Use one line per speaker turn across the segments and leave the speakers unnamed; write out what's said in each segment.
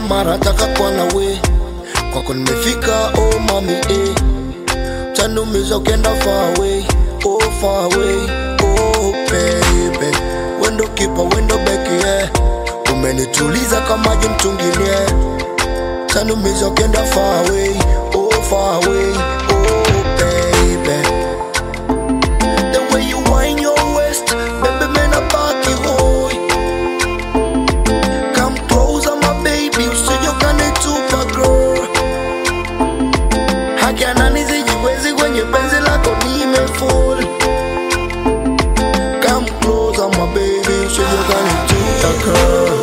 mara taka kwa nawe, kwako nimefika oh mami tanumiza ukienda far away, oh far away, oh baby. Wendo kipa wendo beki umenituliza kama maji mtungini tanumiza ukienda far away, oh far away, oh baby. The way you wind your waist, baby man I back you boy. Come closer my baby, usijokane tupa girl. Haki ananizijiwezi kwenye penzi lako nimefall. Come closer my baby, usijokane tupa girl.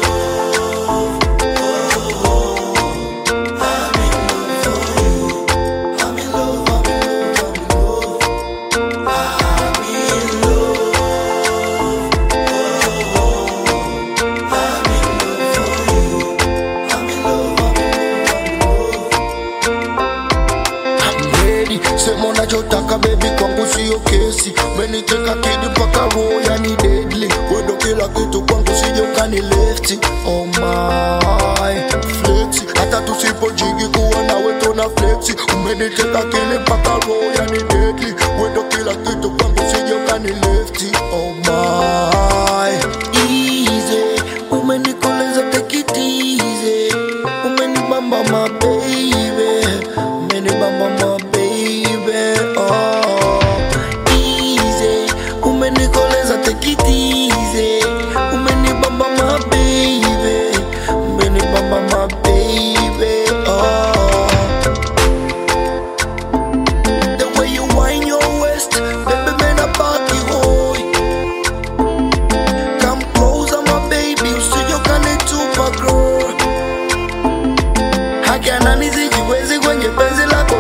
Sema unachotaka baby kwangu siyo kesi. Umeniteka kidi mpaka roho yani deadly. Wendo kila kitu kwangu sije ukani lefty. Oh my flexi. Hata tusipo jigi kuwa nawe tuna flexi. Umeniteka kidi mpaka roho yani deadly. Wendo kila kitu kwangu sije ukani lefty. Oh my easy. Umenikoleza take it easy. Umenibamba my baby. Umenibamba my baby. Umenikoleza take it easy. Umenibamba my baby. Umenibamba my baby. The way you wind your waist, baby man I back you boy. Come closer my baby, usijokane tupa girl. Haki ananizijiwezi kwenye penzi lako